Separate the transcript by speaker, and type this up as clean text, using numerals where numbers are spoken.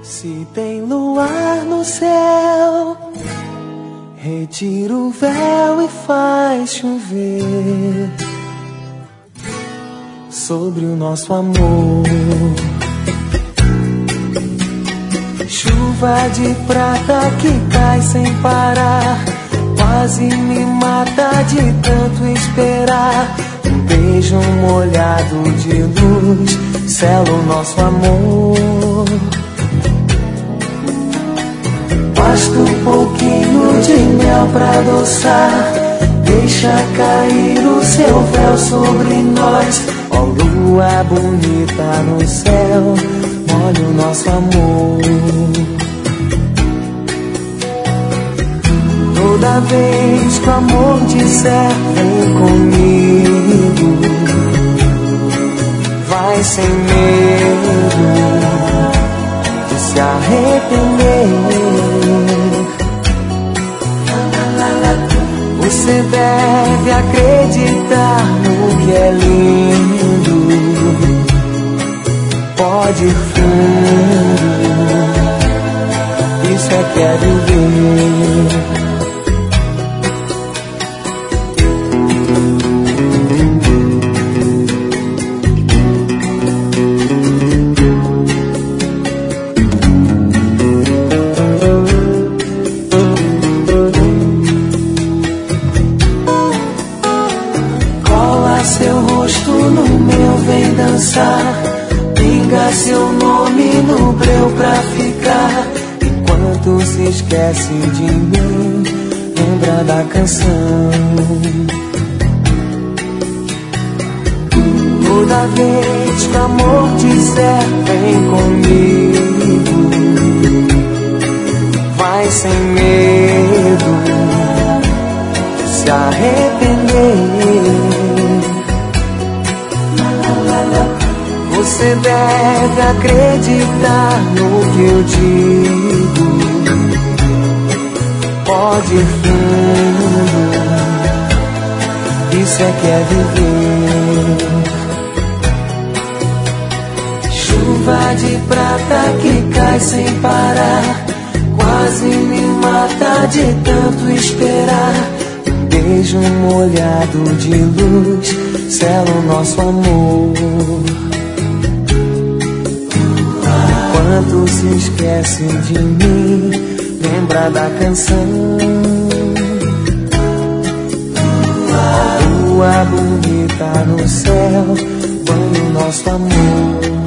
Speaker 1: Se tem luar no céu, retira o véu e faz chover sobre o nosso amor. Chuva de prata que cai sem parar, quase me mata de tanto esperar. Um beijo molhado de luz sela o nosso amor. Basta um pouquinho de mel pra adoçar, deixa cair o seu véu sobre nós. Ó lua bonita no céu, molha o nosso amor. Toda vez que o amor disser vem comigo, vai sem medo de se arrepender. Você deve acreditar no que é lindo, pode ir fundo, isso é que é viver. Pinga seu nome no breu pra ficar. Enquanto se esquece de mim, lembra da canção. Toda vez que o amor disser vem comigo, vai sem medo de se arrepender. Você deve acreditar no que eu digo, pode ir fundo, isso é que é viver. Chuva de prata que cai sem parar, quase me mata de tanto esperar. Um beijo molhado de luz sela o nosso amor. Quando se esquece de mim, lembra da canção. Lua bonita no céu, banha o nosso amor.